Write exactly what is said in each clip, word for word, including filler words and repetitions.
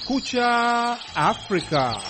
Kumekucha Afrika.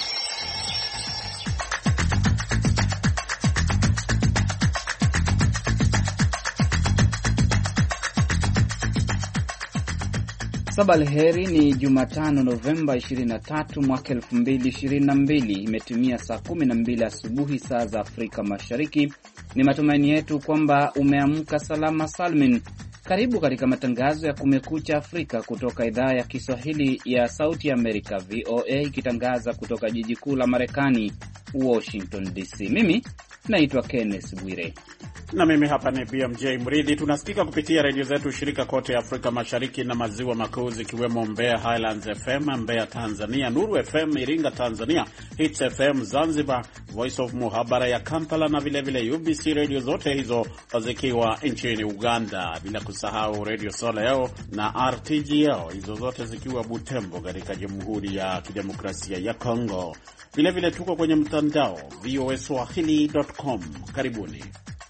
Sabalheri, ni Jumatano Novemba ishirini na tatu mwaka elfu mbili ishirini na mbili. Imetumia saa kumi na mbili asubuhi saa za Afrika Mashariki. Ni matumaini yetu kwamba umeamka salama salmin. Karibu katika matangazo ya Kumekucha Afrika kutoka idhaa ya Kiswahili ya Sauti ya Amerika V O A, ikitangaza kutoka jiji kuu la Marekani Washington D C. Mimi naitwa Kenneth Bwire na mimi hapa ni B M J Mridhi. Tunasikika kupitia redio zetu shirika kote Afrika Mashariki na Maziwa Makuu, zikiwemo Mbeya Highlands F M Mbeya Tanzania, Nuru F M Iringa Tanzania, Hits F M Zanzibar, Voice of Muhabara ya Kampala na vile vile U B C radio, zote hizo zikiwa nchini Uganda, bila kusahau Radio Soleil na R T G L, hizo zote zikiwa Butembo katika Jamhuri ya Kidemokrasia ya Kongo. Vile vile tuko kwenye mtandao v o a swahili dot com. Karibuni.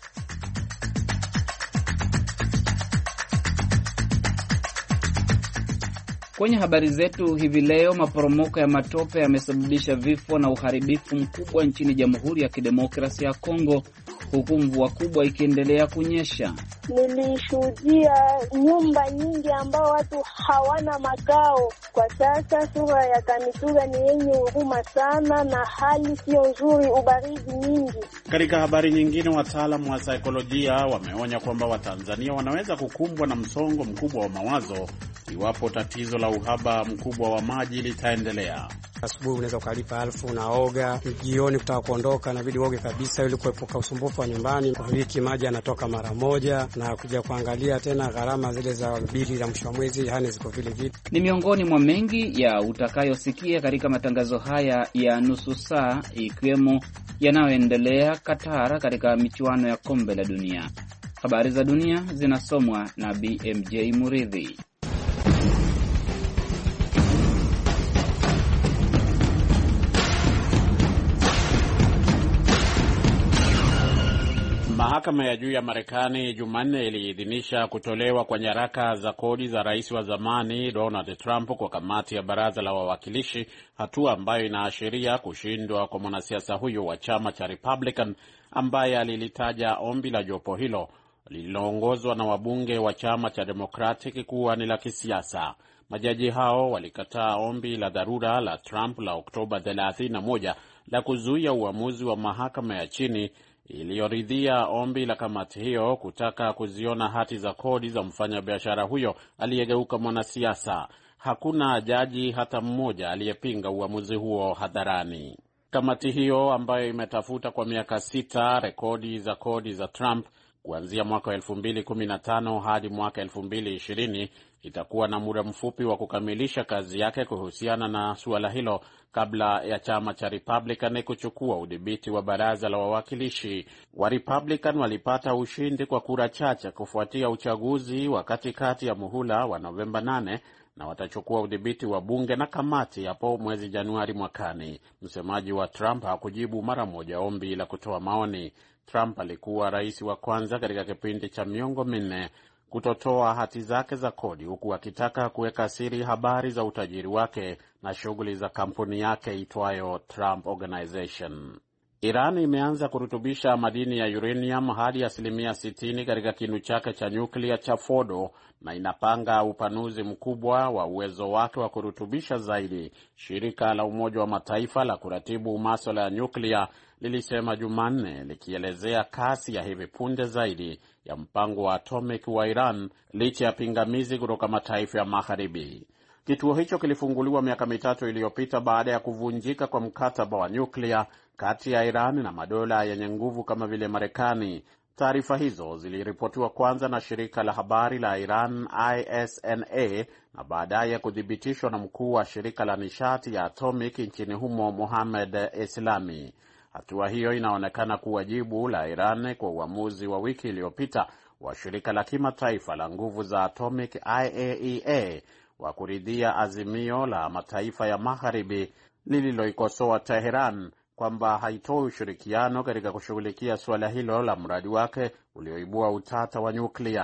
Kwenye habari zetu hivi leo, maporomoko ya matope yamesababisha vifo na uharibifu mkubwa nchini Jamhuri ya Kidemokrasia ya Kongo, huku mvua kubwa ikiendelea kunyesha. Nilishuhudia nyumba nyingi ambao watu hawana makao. Kwa sasa sura ya Kamituga ni yenye huruma sana na hali sio nzuri, ubaridi nyingi. Katika habari nyingine, wataalamu wa saikolojia wameonya kwamba Watanzania wanaweza kukumbwa na msongo mkubwa wa mawazo iwapo tatizo la uhaba mkubwa wa maji litaendelea. Asubuhi unaweza ukalipa alfu na oga, jioni kutaka kuondoka na bidi oge kabisa ili kuepuka usumbufu wa nyumbani. Kwa wiki maji yanatoka mara moja, na kuja kuangalia tena gharama zile za bili za mwisho wa mwezi hani ziko vile vile. Ni miongoni mwa mengi ya utakayosikia katika matangazo haya ya nusu saa, ikiwemo yanayoendelea Qatar katika michuano ya kombe la dunia. Habari za dunia zinasomwa na B M J Muridhi. Mahakama ya juu ya Marekani Jumanne iliidhinisha kutolewa kwa nyaraka za kodi za rais wa zamani Donald Trump kwa kamati ya baraza la wawakilishi, hatua ambayo inaashiria kushindwa kwa mwanasiasa huyo wa chama cha Republican ambaye alilitaja ombi la jopo hilo lililoongozwa na wabunge wa chama cha Democratic kuwa ni la kisiasa. Majaji hao walikataa ombi la dharura la Trump la Oktoba thelathini na moja la kuzuia uamuzi wa mahakama ya chini iliyoridhia ombi la kamati hiyo kutaka kuziona hati za kodi za mfanyabiashara huyo aliyegeuka mwanasiasa. Hakuna jaji hata mmoja aliyepinga uamuzi huo hadharani. Kamati hiyo ambayo imetafuta kwa miaka sita rekodi za kodi za Trump kuanzia mwaka elfu mbili kumi na tano hadi mwaka elfu mbili ishirini itakuwa na muda mfupi wa kukamilisha kazi yake kuhusiana na suala hilo kabla ya chama cha Republican kuchukua udhibiti wa baraza la wawakilishi. Wa Republican walipata ushindi kwa kura chache kufuatia uchaguzi wa katikati ya muhula wa Novemba nane na watachukua udhibiti wa bunge na kamati hapo mwezi Januari mwakani. Msemaji wa Trump hakujibu mara moja ombi la kutoa maoni. Trump alikuwa rais wa kwanza katika kipindi cha miongo minne kutotoa hati zake za kodi, huku akitaka kuweka siri habari za utajiri wake na shughuli za kampuni yake itwayo Trump Organization. Iran imeanza kurutubisha madini ya uranium hadi asilimia sitini katika kinu chake cha nyuklia cha Fordo na inapanga upanuzi mkubwa wa uwezo wake wa kurutubisha zaidi. Shirika la Umoja wa Mataifa la kuratibu masuala ya nyuklia lilisema Jumanne, likielezea kasi ya hivi punde zaidi ya mpango wa atomic wa Iran licha ya pingamizi kutoka mataifa ya magharibi. Kituo hicho kilifunguliwa miaka mitatu iliyopita baada ya kuvunjika kwa mkataba wa nyuklia kati ya Iran na madola yenye nguvu kama vile Marekani. Taarifa hizo ziliripotiwa kwanza na shirika la habari la Iran I S N A na baadaye kuthibitishwa na mkuu wa shirika la nishati ya atomic nchini humo Mohamed Islami. Hatua hiyo inaonekana kuwa jibu la Iran kwa uamuzi wa wiki iliyopita wa shirika la kimataifa la nguvu za atomic I A E A wa kuridhia azimio la mataifa ya magharibi lililoikosoa Tehran kwamba haitoi ushirikiano katika kushughulikia suala hilo la mradi wake ulioibua utata wa nyuklia.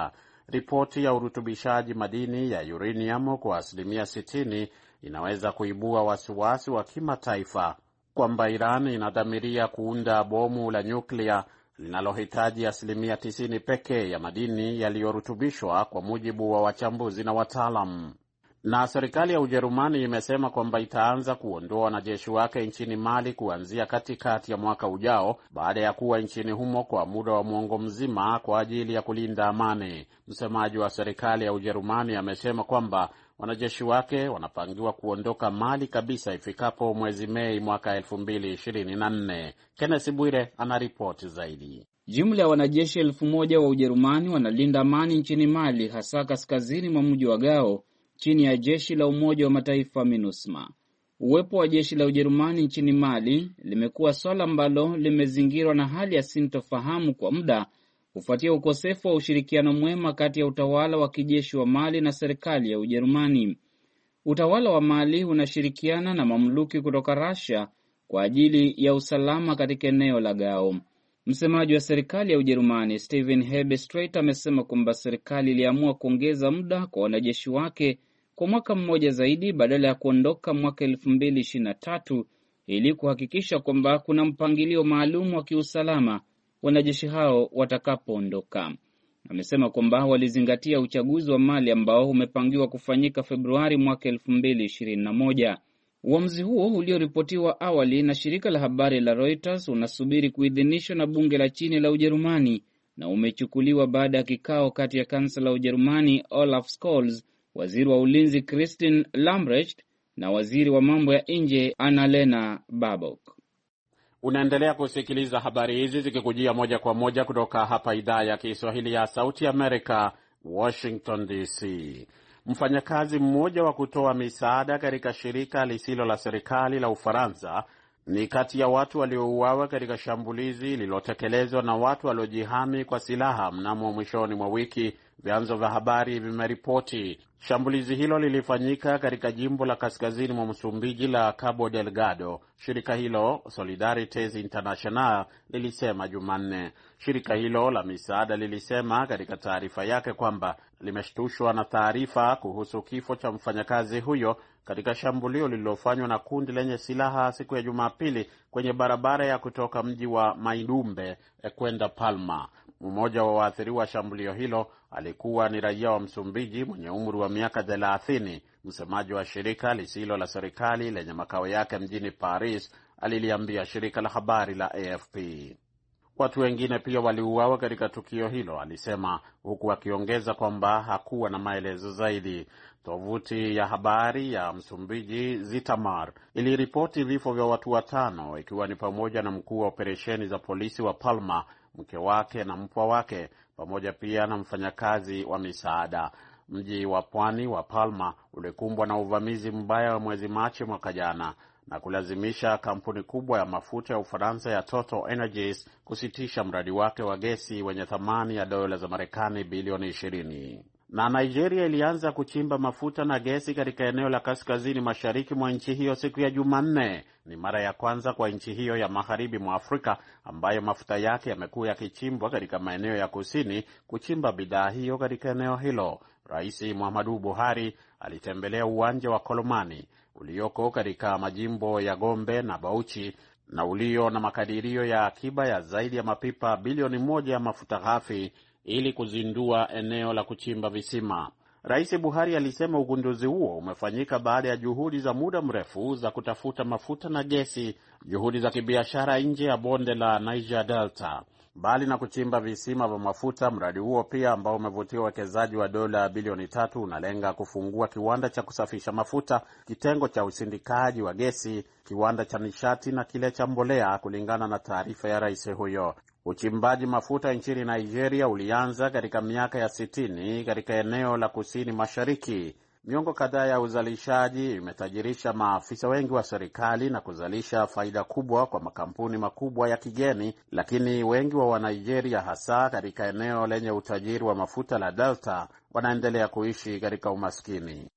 ripoti ya urutubishaji madini ya uranium kwa asilimia sitini inaweza kuibua wasiwasi wa kimataifa kwamba Iran inadhamiria kuunda bomu la nyuklia linalohitaji asilimia tisini pekee ya madini yaliyorutubishwa, kwa mujibu wa wachambuzi na wataalam. Na serikali ya Ujerumani imesema kwamba itaanza kuondoa wanajeshi wake nchini Mali kuanzia katikati ya mwaka ujao, baada ya kuwa nchini humo kwa muda wa mwongo mzima kwa ajili ya kulinda amani. Msemaji wa serikali ya Ujerumani amesema kwamba wanajeshi wake wanapangiwa kuondoka Mali kabisa ifikapo mwezi Mei mwaka elfu mbili ishirini na nne. Kenneth Bwire anaripoti zaidi. Jumla ya wanajeshi elfu moja wa Ujerumani wanalinda amani nchini Mali, hasa kaskazini mwa mji wa Gao, chini ya jeshi la Umoja wa Mataifa MINUSMA. Uwepo wa jeshi la Ujerumani nchini Mali limekuwa swala ambalo limezingirwa na hali ya sintofahamu kwa muda, kufuatia ukosefu wa ushirikiano mwema kati ya utawala wa kijeshi wa Mali na serikali ya Ujerumani. Utawala wa Mali unashirikiana na mamluki kutoka Russia kwa ajili ya usalama katika eneo la Gao. Msemaji wa serikali ya Ujerumani Steven Hebestreit amesema kwamba serikali iliamua kuongeza muda kwa wanajeshi wake kwa mwaka mmoja zaidi badala ya kuondoka mwaka elfu mbili ishirini na tatu ili kuhakikisha kwamba kuna mpangilio maalum wa kiusalama wanajeshi hao watakapoondoka. Amesema kwamba walizingatia uchaguzi wa Mali ambao umepangiwa kufanyika Februari mwaka elfu mbili ishirini na moja. Uamuzi huo ulioripotiwa awali na shirika la habari la Reuters unasubiri kuidhinishwa na bunge la chini la Ujerumani na umechukuliwa baada ya kikao kati ya kansela wa Ujerumani Olaf Scholz, waziri wa ulinzi Christine Lambrecht na waziri wa mambo ya nje Annalena Baerbock. Unaendelea kusikiliza habari hizi zikikujia moja kwa moja kutoka hapa idhaa ya Kiswahili ya Sauti Amerika, Washington D C. Mfanyakazi mmoja wa kutoa misaada katika shirika lisilo la serikali la Ufaransa ni kati ya watu waliouawa katika shambulizi lililotekelezwa na watu waliojihami kwa silaha mnamo mwishoni mwa wiki, vyanzo vya habari vimeripoti. Shambulizi hilo lilifanyika katika jimbo la kaskazini mwa Msumbiji la Cabo Delgado. Shirika hilo Solidarities International lilisema Jumanne. Shirika hilo la misaada lilisema katika taarifa yake kwamba limeshtushwa na taarifa kuhusu kifo cha mfanyakazi huyo katika shambulio lililofanywa na kundi lenye silaha siku ya Jumapili kwenye barabara ya kutoka mji wa Maidumbe kwenda Palma. Mmoja wa waathiriwa wa shambulio hilo alikuwa ni raia wa Msumbiji mwenye umri wa miaka thelathini. Msemaji wa shirika lisilo la serikali lenye makao yake mjini Paris aliliambia shirika la habari la A F P. Watu wengine pia waliuawa katika tukio hilo, alisema, huku akiongeza kwamba hakuwa na maelezo zaidi. Tovuti ya habari ya Msumbiji Zitamar iliripoti vifo vya watu watano, ikiwa ni pamoja na mkuu wa operesheni za polisi wa Palma, mke wake na mpwa wake, pamoja pia na mfanyakazi wa misaada. Mji wa pwani wa Palma ulikumbwa na uvamizi mbaya wa mwezi Machi mwaka jana na kulazimisha kampuni kubwa ya mafuta ya Ufaransa ya Total Energies kusitisha mradi wake wa gesi wenye thamani ya dola za Marekani bilioni ishirini. Na Nigeria ilianza kuchimba mafuta na gesi katika eneo la kaskazini mashariki mwa nchi hiyo siku ya Jumanne. Ni mara ya kwanza kwa nchi hiyo ya magharibi mwa Afrika ambayo mafuta yake yamekuwa yakichimbwa katika maeneo ya kusini kuchimba bidhaa hiyo katika eneo hilo. Rais Muhammadu Buhari alitembelea uwanja wa Kolomani ulioko katika majimbo ya Gombe na Bauchi na ulio na makadirio ya akiba ya zaidi ya mapipa bilioni moja ya mafuta ghafi ili kuzindua eneo la kuchimba visima. Rais Buhari alisema ugunduzi huo umefanyika baada ya juhudi za muda mrefu za kutafuta mafuta na gesi, juhudi za kibiashara nje ya bonde la Niger Delta. Bali na kuchimba visima vya mafuta, mradi huo pia ambao umevutia uwekezaji wa dola bilioni tatu unalenga kufungua kiwanda cha kusafisha mafuta, kitengo cha usindikaji wa gesi, kiwanda cha nishati na kile cha mbolea, kulingana na taarifa ya rais huyo. Uchimbaji mafuta nchini Nigeria ulianza katika miaka ya sitini katika eneo la kusini mashariki. Miongo kadhaa ya uzalishaji imetajirisha maafisa wengi wa serikali na kuzalisha faida kubwa kwa makampuni makubwa ya kigeni, lakini wengi wa Wanigeria, hasa katika eneo lenye utajiri wa mafuta la Delta, wanaendelea kuishi katika umaskini.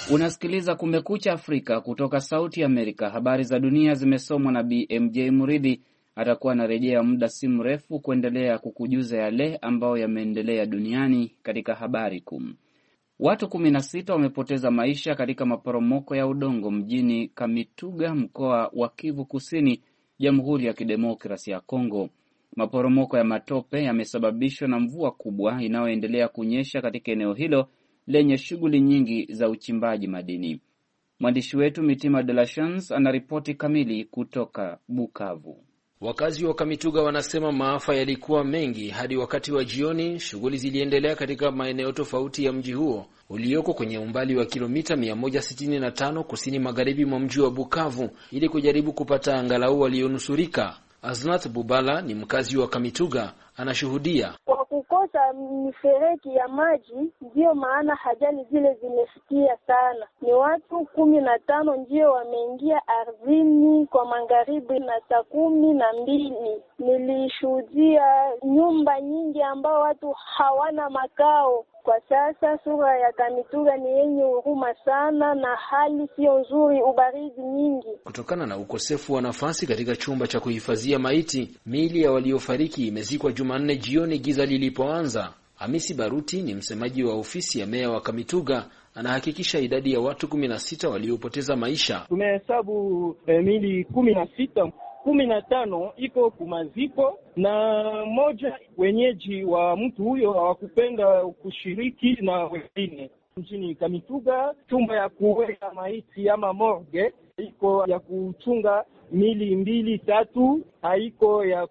Unasikiliza Kumekucha Afrika kutoka Sauti Amerika. Habari za dunia zimesomwa na B M J Muridhi. Atakuwa anarejea muda si mrefu kuendelea kukujuza yale ambayo yameendelea duniani katika habari kuu. Watu kumi na sita wamepoteza maisha katika maporomoko ya udongo mjini Kamituga, mkoa wa Kivu Kusini, Jamhuri ya Kidemokrasia ya Kongo. Maporomoko ya matope yamesababishwa na mvua kubwa inayoendelea kunyesha katika eneo hilo lenye shughuli nyingi za uchimbaji madini. Mwandishi wetu Mitima de la Chance anaripoti kamili kutoka Bukavu. Wakazi wa Kamituga wanasema maafa yalikuwa mengi hadi wakati wa jioni. Shughuli ziliendelea katika maeneo tofauti ya mji huo ulioko kwenye umbali wa kilomita mia moja sitini na tano kusini magharibi mwa mji wa Bukavu ili kujaribu kupata angalau walionusurika. Aznat Bubala ni mkazi wa Kamituga, anashuhudia. Kwa kukosa mifereji ya maji ndio maana ajali zile zimefikia sana. Ni watu kumi na tano ndio wameingia ardhini kwa magharibi na saa kumi na mbili. Nilishuhudia nyumba nyingi ambao watu hawana makao. Kwa sasa sura ya Kamituga ni yenye huruma sana na hali sio nzuri, ubaridi nyingi. Kutokana na ukosefu wa nafasi katika chumba cha kuhifadhia maiti, miili ya waliofariki imezikwa Jumanne jioni giza lilipoanza. Hamisi Baruti ni msemaji wa ofisi ya meya wa Kamituga, anahakikisha idadi ya watu kumi na sita waliopoteza maisha. Tumehesabu eh, miili kumi na sita. Kumi na tano iko kumaziko na moja wenyeji wa mtu huyo hawakupenda kushiriki na wengine. Mjini Kamituga chumba ya kuweka maiti ama morgue iko ya kuchunga mili mbili tatu, haiko ya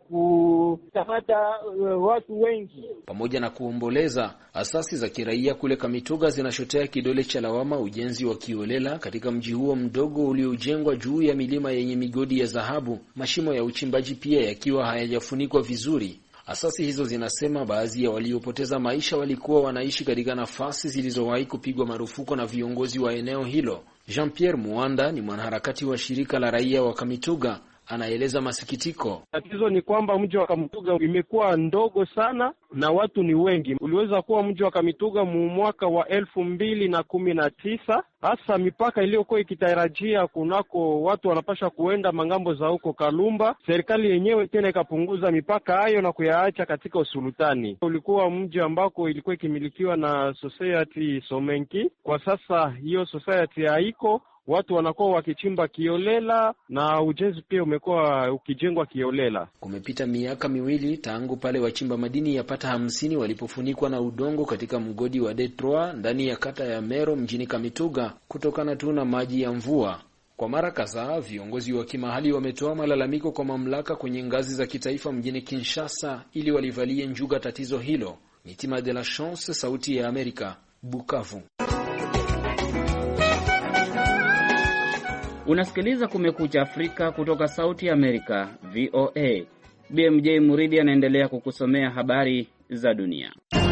kukamata uh, watu wengi. Pamoja na kuomboleza, asasi za kiraia kule Kamituga zinashotea kidole cha lawama ujenzi wa kiolela katika mji huo mdogo uliojengwa juu ya milima yenye migodi ya dhahabu, mashimo ya uchimbaji pia yakiwa hayajafunikwa vizuri. Asasi hizo zinasema baadhi ya waliopoteza maisha walikuwa wanaishi katika nafasi zilizowahi kupigwa marufuku na viongozi wa eneo hilo. Jean-Pierre Muanda ni mwanaharakati wa shirika la raia wa Kamituga, anaeleza masikitiko. Tatizo ni kwamba mji wa Kamituga imekuwa ndogo sana na watu ni wengi. Uliweza kuwa mji wa Kamituga mu mwaka wa elfu mbili na kumi na tisa. Hasa mipaka iliyokuwa ikitarajia kunako watu wanapasha kuenda mangambo za huko Kalumba, serikali yenyewe tena ikapunguza mipaka hayo na kuyaacha katika usultani. Ulikuwa mji ambako ilikuwa ikimilikiwa na Society Somenki. Kwa sasa hiyo society haiko. Watu wanakuwa wakichimba kiolela na ujenzi pia umekuwa ukijengwa kiolela. Kumepita miaka miwili tangu pale wachimba madini yapata hamsini walipofunikwa na udongo katika mgodi wa Detroit ndani ya kata ya Mero mjini Kamituga kutokana tu na maji ya mvua. Kwa mara kadhaa viongozi wa kimahali wametoa malalamiko kwa mamlaka kwenye ngazi za kitaifa mjini Kinshasa ili walivalie njuga tatizo hilo. Mitima de la Chance, Sauti ya Amerika, Bukavu. Unasikiliza Kumekucha Afrika kutoka Sauti ya Amerika, V O A. B M J Muridhi anaendelea kukusomea habari za dunia.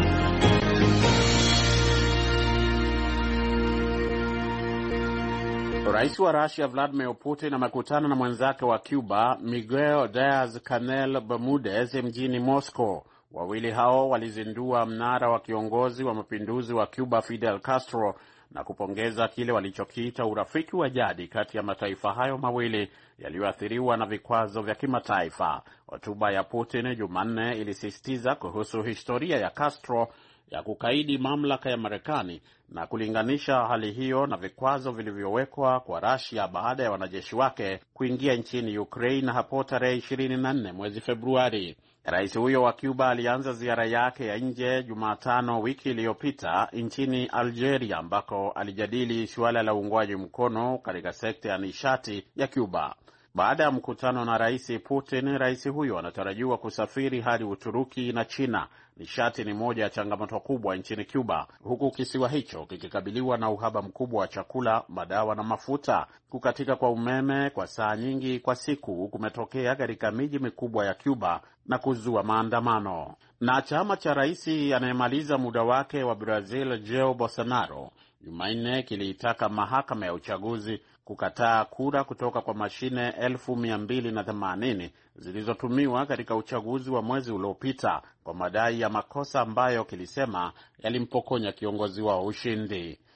Rais wa Russia Vladimir Putin amekutana na mwenzake wa Cuba Miguel Diaz-Canel Bermudez mjini Moscow. Wawili hao walizindua mnara wa kiongozi wa mapinduzi wa Cuba Fidel Castro na kupongeza kile walichokiita urafiki wa jadi kati ya mataifa hayo mawili yaliyoathiriwa na vikwazo vya kimataifa. Hotuba ya Putin Jumanne ilisisitiza kuhusu historia ya Castro ya kukaidi mamlaka ya Marekani na kulinganisha hali hiyo na vikwazo vilivyowekwa kwa Russia baada ya wanajeshi wake kuingia nchini Ukraine hapo tarehe ishirini na nne mwezi Februari. Rais huyo wa Cuba alianza ziara yake ya nje Jumatano wiki iliyopita nchini Algeria ambako alijadili suala la uungwaji mkono katika sekta ya nishati ya Cuba. Baada ya mkutano na Rais Putin, rais huyo anatarajiwa kusafiri hadi Uturuki na China. Nishati ni moja ya changamoto kubwa nchini Cuba, huku kisiwa hicho kikikabiliwa na uhaba mkubwa wa chakula, madawa na mafuta. Kukatika kwa umeme kwa saa nyingi kwa siku kumetokea katika miji mikubwa ya Cuba na kuzua maandamano. Na chama cha rais anayemaliza muda wake wa Brazil Jair Bolsonaro Jumanne kiliitaka mahakama ya uchaguzi kukataa kura kutoka kwa mashine elfu mia mbili na themanini zilizotumiwa katika uchaguzi wa mwezi uliopita kwa madai ya makosa ambayo kilisema yalimpokonya kiongozi wao ushindi.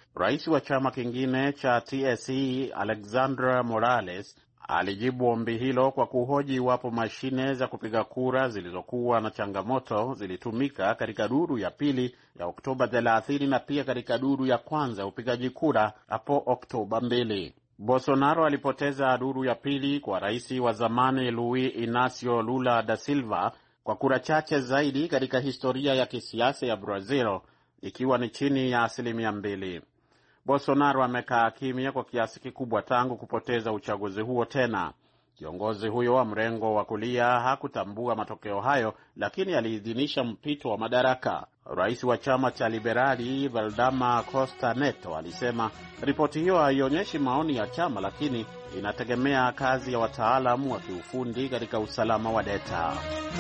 Rais wa chama kingine cha T S E Alexandra Morales alijibu ombi hilo kwa kuhoji iwapo mashine za kupiga kura zilizokuwa na changamoto zilitumika katika duru ya pili ya Oktoba thelathini na pia katika duru ya kwanza ya upigaji kura hapo Oktoba mbili. Bolsonaro alipoteza duru ya pili kwa rais wa zamani Luiz Inacio Lula da Silva kwa kura chache zaidi katika historia ya kisiasa ya Brazil, ikiwa ni chini ya asilimia mbili. Bolsonaro amekaa kimya kwa kiasi kikubwa tangu kupoteza uchaguzi huo tena. Kiongozi huyo wa mrengo wa kulia hakutambua matokeo hayo, lakini aliidhinisha mpito wa madaraka. Rais wa chama cha Liberali Valdemar Costa Neto alisema ripoti hiyo haionyeshi maoni ya chama, lakini inategemea kazi ya wataalamu wa kiufundi katika usalama wa data.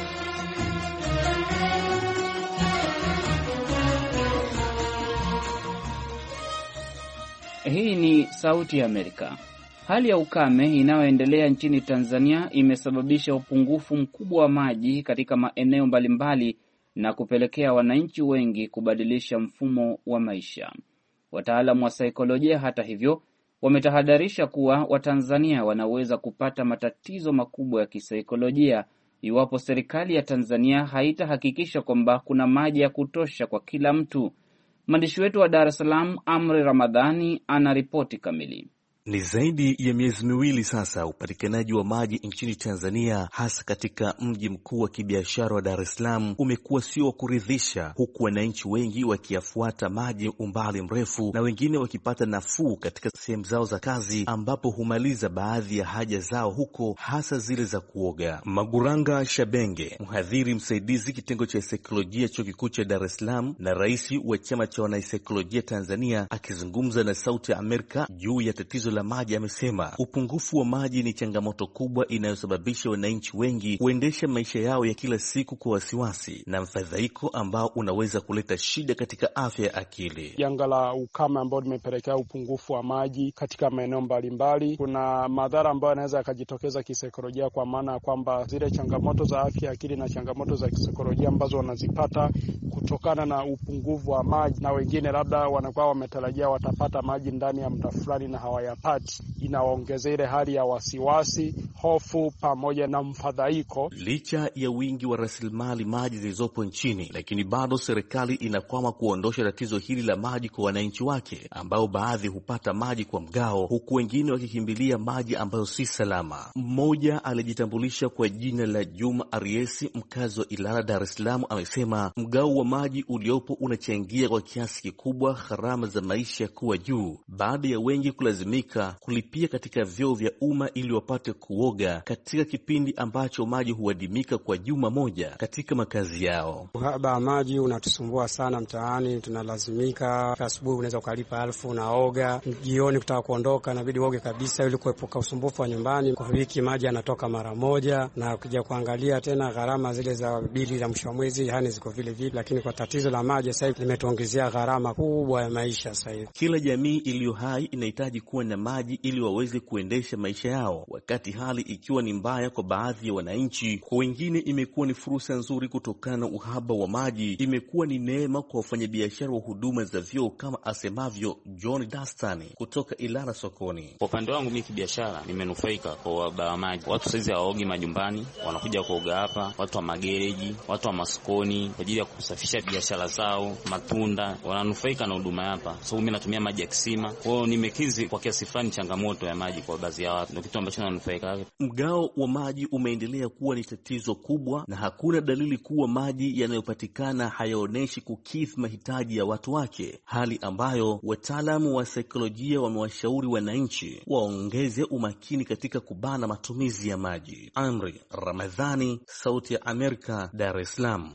Hii ni Sauti ya Amerika. Hali ya ukame inayoendelea nchini Tanzania imesababisha upungufu mkubwa wa maji katika maeneo mbalimbali na kupelekea wananchi wengi kubadilisha mfumo wa maisha. Wataalamu wa saikolojia, hata hivyo, wametahadharisha kuwa Watanzania wanaweza kupata matatizo makubwa ya kisaikolojia iwapo serikali ya Tanzania haitahakikisha kwamba kuna maji ya kutosha kwa kila mtu. Mwandishi wetu wa Dar es Salaam, Amri Ramadhani, ana ripoti kamili. Ni zaidi ya miezi miwili sasa upatikanaji wa maji nchini Tanzania, hasa katika mji mkuu wa kibiashara wa Dar es Salaam, umekuwa sio wa kuridhisha, huku wananchi wengi wakiyafuata maji umbali mrefu na wengine wakipata nafuu katika sehemu zao za kazi, ambapo humaliza baadhi ya haja zao huko, hasa zile za kuoga. Maguranga Shabenge, mhadhiri msaidizi kitengo cha saikolojia chuo kikuu cha Dar es Salaam na rais wa chama cha wanasaikolojia Tanzania, akizungumza na Sauti ya Amerika juu ya tatizo la maji, amesema upungufu wa maji ni changamoto kubwa inayosababisha wananchi wengi kuendesha maisha yao ya kila siku kwa wasiwasi na mfadhaiko ambao unaweza kuleta shida katika afya ya akili. Janga la ukame ambao limepelekea upungufu wa maji katika maeneo mbalimbali, kuna madhara ambayo yanaweza yakajitokeza kisaikolojia, kwa maana ya kwamba zile changamoto za afya ya akili na changamoto za kisaikolojia ambazo wanazipata kutokana na upungufu wa maji, na wengine labda wanakuwa wametarajia watapata maji ndani ya muda fulani na hawayapati, inaongeza ile hali ya wasiwasi, hofu pamoja na mfadhaiko. Licha ya wingi wa rasilimali maji zilizopo nchini, lakini bado serikali inakwama kuondosha tatizo hili la maji kwa wananchi wake, ambao baadhi hupata maji kwa mgao, huku wengine wakikimbilia maji ambayo si salama. Mmoja alijitambulisha kwa jina la Juma Ariesi, mkazi wa Ilala, Dar es Salaam, amesema mgao wa maji uliopo unachangia kwa kiasi kikubwa gharama za maisha kuwa juu, baada ya wengi kulazimika kulipia katika vyoo vya umma ili wapate kuoga katika kipindi ambacho maji huadimika kwa juma moja katika makazi yao. Uhaba wa maji unatusumbua sana mtaani, tunalazimika asubuhi unaweza ukalipa elfu unaoga, jioni kutaka kuondoka inabidi uoge kabisa ili kuepuka usumbufu wa nyumbani. Kwa wiki maji yanatoka mara moja, na ukija kuangalia tena gharama zile za bili za mwisho wa mwezi yani ziko vile vile, lakini kwa tatizo la maji sasa hivi limetuongezea gharama kubwa ya maisha sasa hivi. Kila jamii iliyo hai inahitaji kuwa na maji ili waweze kuendesha maisha yao, wakati hali ikiwa ni mbaya kwa baadhi ya wananchi. Kwa wengine imekuwa ni fursa nzuri kutokana na uhaba wa maji. Imekuwa ni neema kwa wafanyabiashara wa huduma za vyoo, kama asemavyo John Dastani kutoka Ilala sokoni. Kwa upande wangu mimi kibiashara nimenufaika kwa uhaba wa maji. Watu saizi hawaogi majumbani, wanakuja kuoga hapa. Watu wa magereji, watu wa masokoni kwa ajili ya kusafisha biashara zao, matunda, wananufaika na huduma hapa. So mimi natumia maji ya kisima. Kwa hiyo nimekizi kwa kiasi fulani changamoto ya maji kwa baadhi ya watu, ndio kitu ambacho nanufaika. Mgao wa maji umeendelea kuwa ni tatizo kubwa, na hakuna dalili kuwa maji yanayopatikana hayaoneshi kukidhi mahitaji ya watu wake, hali ambayo wataalamu wa saikolojia wamewashauri wananchi waongeze umakini katika kubana matumizi ya maji. Amri Ramadhani, Sauti ya Amerika, Dar es Salaam.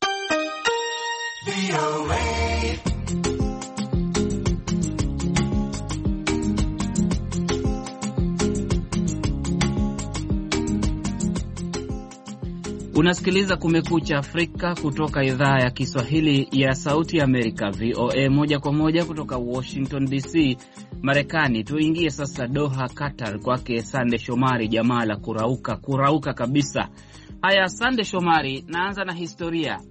Unasikiliza Kumekucha Afrika kutoka idhaa ya Kiswahili ya Sauti ya Amerika, V O A, moja kwa moja kutoka Washington D C, Marekani. Tuingie sasa Doha, Qatar, kwake Sande Shomari, jamaa la kurauka, kurauka kabisa. Haya Sande Shomari, naanza na historia.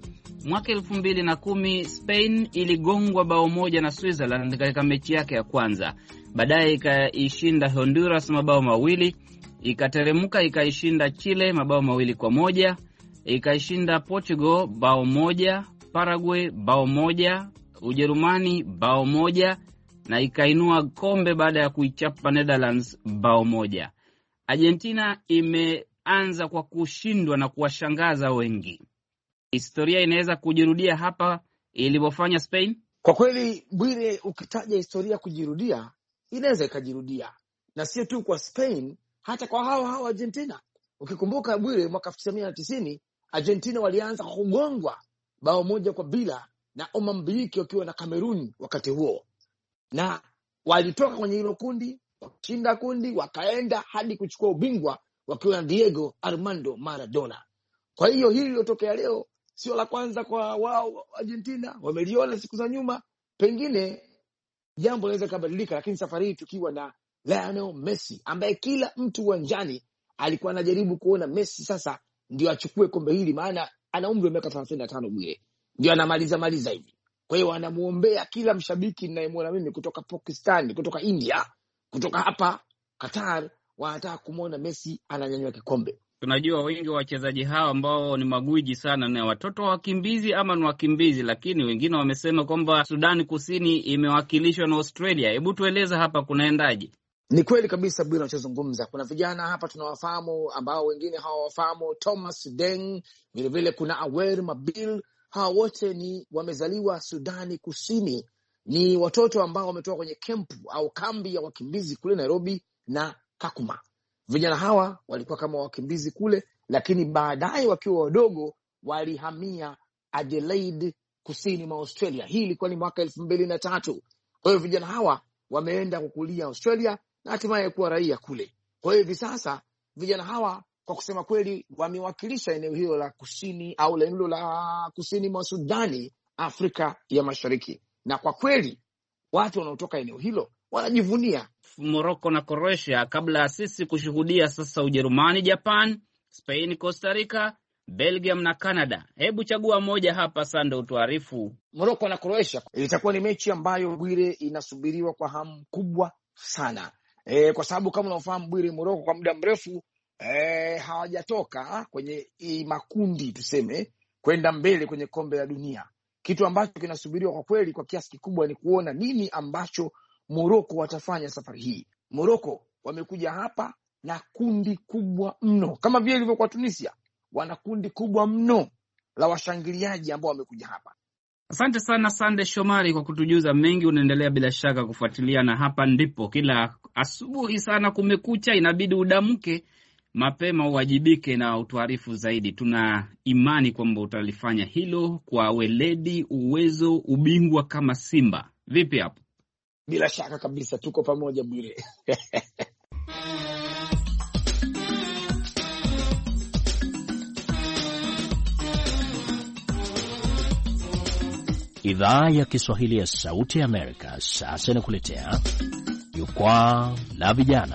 Mwaka elfu mbili na kumi Spain iligongwa bao moja na Switzerland katika mechi yake ya kwanza. Baadaye ikaishinda Honduras mabao mawili, ikateremka ikaishinda Chile mabao mawili kwa moja, ikaishinda Portugal bao moja, Paraguay bao moja, Ujerumani bao moja na ikainua kombe baada ya kuichapa Netherlands bao moja. Argentina imeanza kwa kushindwa na kuwashangaza wengi. Historia inaweza kujirudia hapa ilivyofanya Spain? Kwa kweli Bwire, ukitaja historia kujirudia inaweza ikajirudia, na sio tu kwa Spain, hata kwa hao hao Argentina. Ukikumbuka Bwire, mwaka elfu tisa mia tisini Argentina walianza kugongwa bao moja kwa bila na Mozambiki wakiwa na Cameroon wakati huo, na walitoka kwenye hilo kundi, wakashinda kundi, wakaenda hadi kuchukua ubingwa wakiwa na Diego Armando Maradona. Kwa hiyo hili lilotokea leo sio la kwanza kwa wao Argentina, wameliona siku za nyuma, pengine jambo linaweza kubadilika, lakini safari hii tukiwa na Lionel Messi ambaye kila mtu uwanjani alikuwa anajaribu kuona Messi sasa ndio achukue kombe hili, maana ana umri wa miaka thelathini na tano Bwire, ndio anamaliza maliza hivi. Kwa hiyo anamuombea kila mshabiki ninayemwona mimi kutoka Pakistan, kutoka India, kutoka hapa Qatar, wanataka kumuona Messi ananyanyua kikombe. Tunajua wengi wa wachezaji hao ambao ni magwiji sana na watoto wa wakimbizi ama ni wakimbizi, lakini wengine wamesema kwamba Sudani Kusini imewakilishwa na Australia. Hebu tueleza hapa kunaendaje? Ni kweli kabisa bila unachozungumza. Kuna vijana hapa tunawafahamu ambao wengine hawawafahamu, Thomas Deng, vile vile kuna Awer Mabil. Hawa wote ni wamezaliwa Sudani Kusini. Ni watoto ambao wametoka kwenye kempu au kambi ya wakimbizi kule Nairobi na Kakuma. Vijana hawa walikuwa kama wakimbizi kule, lakini baadaye wakiwa wadogo walihamia Adelaide kusini mwa Australia. Hii ilikuwa ni mwaka elfu mbili na tatu. Kwa hiyo vijana hawa wameenda kukulia Australia na hatimaye kuwa raia kule. Kwa hiyo hivi sasa vijana hawa kwa kusema kweli wamewakilisha eneo hilo la kusini au eneo la kusini mwa Sudani, Afrika ya Mashariki. Na kwa kweli watu wanaotoka eneo hilo wanajivunia. Morocco na Croatia kabla sisi kushuhudia sasa Ujerumani, Japan, Spain, Costa Rica, Belgium na Canada. Hebu chagua moja hapa Sande utuarifu. Morocco na Croatia itakuwa ni mechi ambayo Bwire inasubiriwa kwa hamu kubwa sana. E, kwa sababu kama unafahamu Bwire, Morocco kwa muda mrefu e, hawajatoka kwenye i makundi tuseme kwenda mbele kwenye kombe la dunia. Kitu ambacho kinasubiriwa kwa kweli kwa kiasi kikubwa ni kuona nini ambacho Morocco watafanya safari hii. Morocco wamekuja hapa na kundi kubwa mno, kama vile ilivyokuwa Tunisia, wana kundi kubwa mno la washangiliaji ambao wamekuja hapa. Asante sana Sande Shomari kwa kutujuza mengi. Unaendelea bila shaka kufuatilia, na hapa ndipo kila asubuhi sana kumekucha, inabidi udamke mapema uwajibike na utuarifu zaidi. Tuna imani kwamba utalifanya hilo kwa weledi, uwezo, ubingwa kama Simba. Vipi hapo? Bila shaka kabisa tuko pamoja Bwire. Idhaa ya Kiswahili ya Sauti ya Amerika sasa inakuletea Jukwaa la Vijana.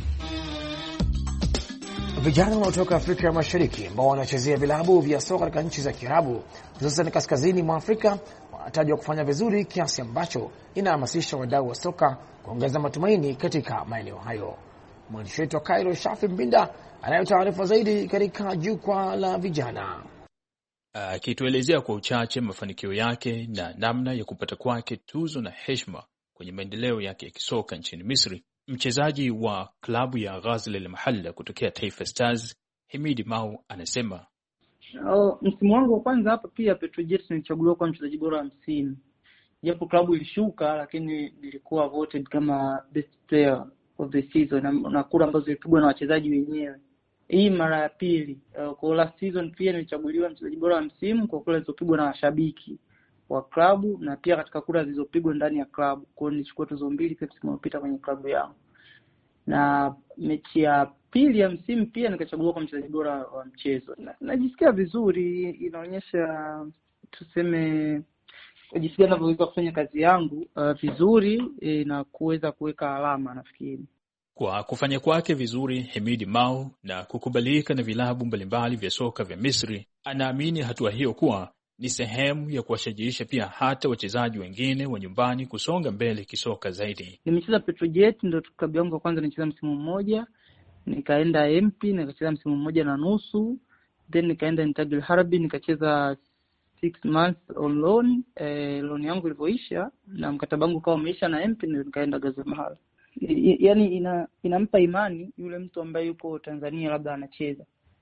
Vijana wanaotoka Afrika ya Mashariki ambao wanachezea vilabu vya soka katika nchi za Kiarabu, hususan kaskazini mwa Afrika, wanatajwa kufanya vizuri kiasi ambacho inahamasisha wadau wa soka kuongeza matumaini katika maeneo hayo. Mwandishi wetu wa Cairo, Shafi Mbinda, anayo taarifa zaidi katika Jukwaa la Vijana. Akituelezea kwa uchache mafanikio yake na namna ya kupata kwake tuzo na heshima kwenye maendeleo yake ya kisoka nchini Misri, mchezaji wa klabu ya Ghazal al-Mahalla kutokea Taifa Stars, Himidi Mau, anasema Oh, msimu wangu wa kwanza hapa pia Petrojet nilichaguliwa kwa mchezaji bora hamsini. Japo klabu ilishuka, lakini nilikuwa voted kama best player of the season na, na kura ambazo zilipigwa na wachezaji wenyewe. Hii mara ya pili. Uh, kwa last season pia nilichaguliwa mchezaji bora wa msimu kwa kura zilizopigwa na washabiki wa klabu na pia katika kura zilizopigwa ndani ya klabu. Kwa hiyo nilichukua tuzo mbili kwa msimu uliopita kwenye klabu yangu. Na mechi ya pili ya msimu pia nikachaguliwa kwa mchezaji bora wa mchezo. Na, najisikia vizuri, inaonyesha tuseme jinsi ninavyoweza kufanya kazi yangu uh, vizuri e, na kuweza kuweka alama nafikiri. Kwa kufanya kwake vizuri Himidi Mau na kukubalika na vilabu mbalimbali vya soka vya Misri, anaamini hatua hiyo kuwa ni sehemu ya kuwashajiisha pia hata wachezaji wengine wa nyumbani kusonga mbele kisoka zaidi. Nimecheza Petrojet, ndio klabu yangu ya kwanza, nicheza msimu mmoja. Nikaenda M P nikacheza msimu mmoja na nusu. Then nikaenda Intagil Harbi nikacheza six months on loan. Eh, loan yangu ilipoisha na mkataba wangu kama umeisha na M P, nikaenda Ghazal Mahal. Yaani ina inampa imani yule mtu ambaye yuko Tanzania labda anacheza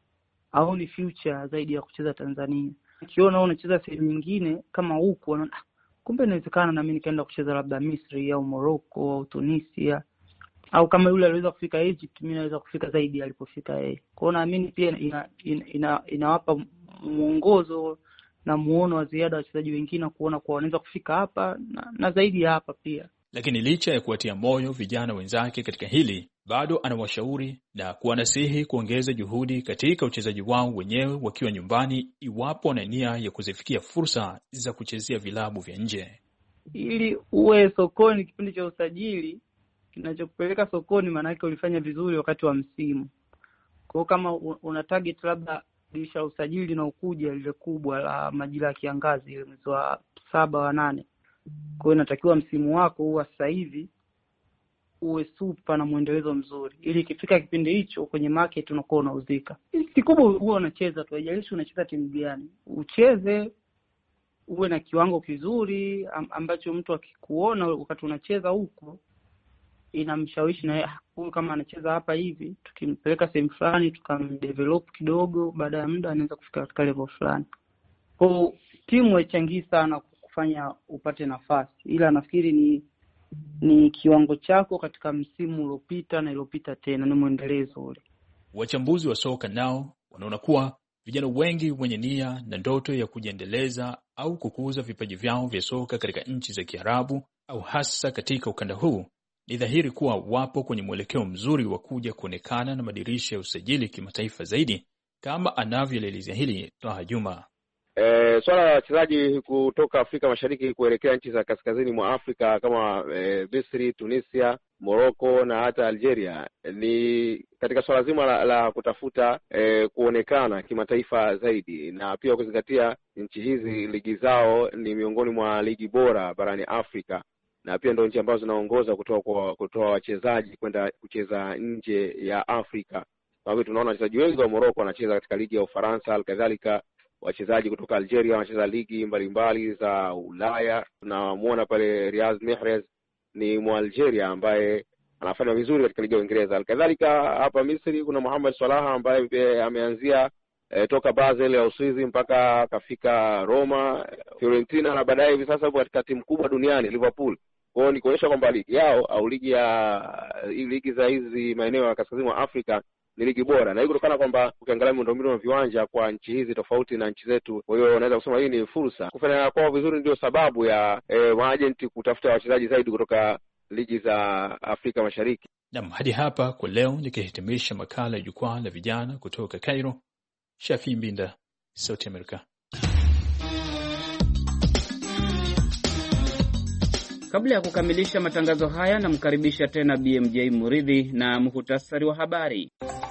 au ni future zaidi ya kucheza Tanzania. Ukiona unacheza sehemu nyingine kama huko, unaona kumbe inawezekana na mimi nikaenda kucheza labda Misri au Morocco au Tunisia, au kama yule aliweza kufika Egypt, mimi naweza kufika zaidi alipofika yeye. Kwa hiyo naamini pia ina, ina, ina, inawapa muongozo na muono wa ziada wachezaji wengine kuona kwa wanaweza kufika hapa na, na zaidi ya hapa pia. Lakini licha ya kuwatia moyo vijana wenzake katika hili, bado anawashauri na kuwanasihi kuongeza juhudi katika uchezaji wao wenyewe wakiwa nyumbani iwapo na nia ya kuzifikia fursa za kuchezea vilabu vya nje. Ili uwe sokoni kipindi cha usajili, kinachokupeleka sokoni maana yake ulifanya vizuri wakati wa msimu. Kwa kama una target labda dirisha usajili na ukuja lile kubwa la majira ya kiangazi ile mwezi wa saba wa nane. Kwa hiyo inatakiwa msimu wako huwa sasa hivi uwe super na muendelezo mzuri, ili ikifika kipindi hicho kwenye market unakuwa unauzika. Kikubwa huwa unacheza tu, haijalishi unacheza timu gani. Ucheze uwe na kiwango kizuri ambacho mtu akikuona wakati unacheza huko inamshawishi na huyu kama anacheza hapa hivi, tukimpeleka sehemu fulani tukamdevelop kidogo, baada ya muda anaweza kufika katika level fulani. Kwa timu haichangi sana kufanya upate nafasi, ila nafikiri ni ni kiwango chako katika msimu uliopita na iliyopita tena, ni muendelezo ule. Wachambuzi wa soka nao wanaona kuwa vijana wengi wenye nia na ndoto ya kujiendeleza au kukuza vipaji vyao vya soka katika nchi za Kiarabu au hasa katika ukanda huu, ni dhahiri kuwa wapo kwenye mwelekeo mzuri wa kuja kuonekana na madirisha ya usajili kimataifa zaidi, kama anavyoelezea hili Taha Juma. E, swala la wachezaji kutoka Afrika Mashariki kuelekea nchi za kaskazini mwa Afrika kama e, Misri, Tunisia, Morocco na hata Algeria ni katika swala zima la, la kutafuta e, kuonekana kimataifa zaidi, na pia kuzingatia nchi hizi ligi zao ni miongoni mwa ligi bora barani Afrika, na pia ndio nchi ambazo zinaongoza kutoa kwa kutoa wachezaji kwenda kucheza nje ya Afrika. Kwa hivyo tunaona wachezaji wengi wa Morocco wanacheza katika ligi ya Ufaransa, alikadhalika wachezaji kutoka Algeria wanacheza ligi mbalimbali za Ulaya. Tunamuona pale Riyad Mahrez ni Mwalgeria ambaye anafanya vizuri katika ligi ya Uingereza. Alikadhalika hapa Misri kuna Mohamed Salah ambaye ameanzia e, toka Basel ya Uswizi mpaka akafika Roma, Fiorentina, na baadaye hivi sasa yupo katika timu kubwa duniani Liverpool. Kwa hiyo ni kuonyesha kwamba ligi yao au ligi ya ligi za hizi maeneo ya kaskazini mwa Afrika ni ligi bora, na hii kutokana kwamba ukiangalia miundombinu na viwanja kwa nchi hizi tofauti na nchi zetu. Kwa hiyo unaweza kusema hii ni fursa. Kufanya kwao vizuri ndio sababu ya e, maagenti kutafuta wachezaji zaidi kutoka ligi za Afrika Mashariki. Naam, hadi hapa kwa leo nikihitimisha makala ya jukwaa la vijana kutoka Cairo. Shafi Mbinda, Sauti Amerika. Kabla ya kukamilisha matangazo haya, namkaribisha tena B M J Muridhi na muhtasari wa habari.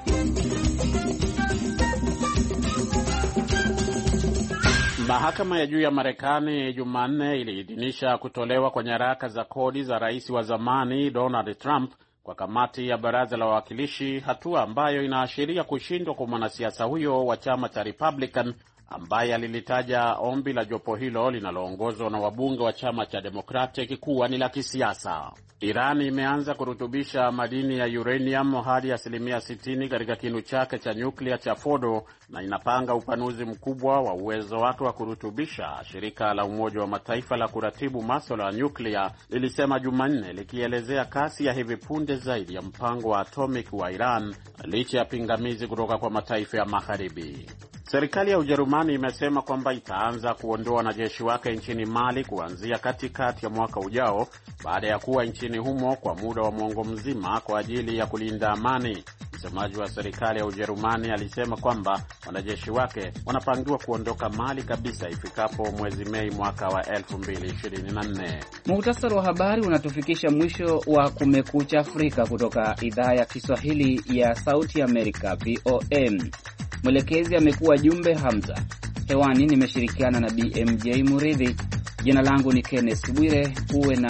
Mahakama ya juu ya Marekani Jumanne iliidhinisha kutolewa kwa nyaraka za kodi za rais wa zamani Donald Trump kwa kamati ya baraza la wawakilishi, hatua ambayo inaashiria kushindwa kwa mwanasiasa huyo wa chama cha Republican ambaye alilitaja ombi la jopo hilo linaloongozwa na wabunge wa chama cha Democratic kuwa ni la kisiasa. Iran imeanza kurutubisha madini ya uranium hadi asilimia sitini katika kinu chake cha nyuklia cha Fordo na inapanga upanuzi mkubwa wa uwezo wake wa kurutubisha, shirika la Umoja wa Mataifa la kuratibu masuala ya nyuklia lilisema Jumanne, likielezea kasi ya hivi punde zaidi ya mpango wa atomic wa Iran licha ya pingamizi kutoka kwa mataifa ya Magharibi. Serikali ya Ujerumani imesema kwamba itaanza kuondoa wanajeshi wake nchini Mali kuanzia katikati ya mwaka ujao baada ya kuwa nchini humo kwa muda wa mwongo mzima kwa ajili ya kulinda amani. Msemaji wa serikali ya Ujerumani alisema kwamba wanajeshi wake wanapangiwa kuondoka Mali kabisa ifikapo mwezi Mei mwaka wa elfu mbili ishirini na nne. Muhtasari wa habari unatufikisha mwisho wa Kumekucha Afrika kutoka idhaa ya Kiswahili ya Sauti Amerika V O M. Mwelekezi amekuwa Jumbe Hamza. Hewani nimeshirikiana na B M J Muridhi. Jina langu ni Kenneth Bwire. Uwe na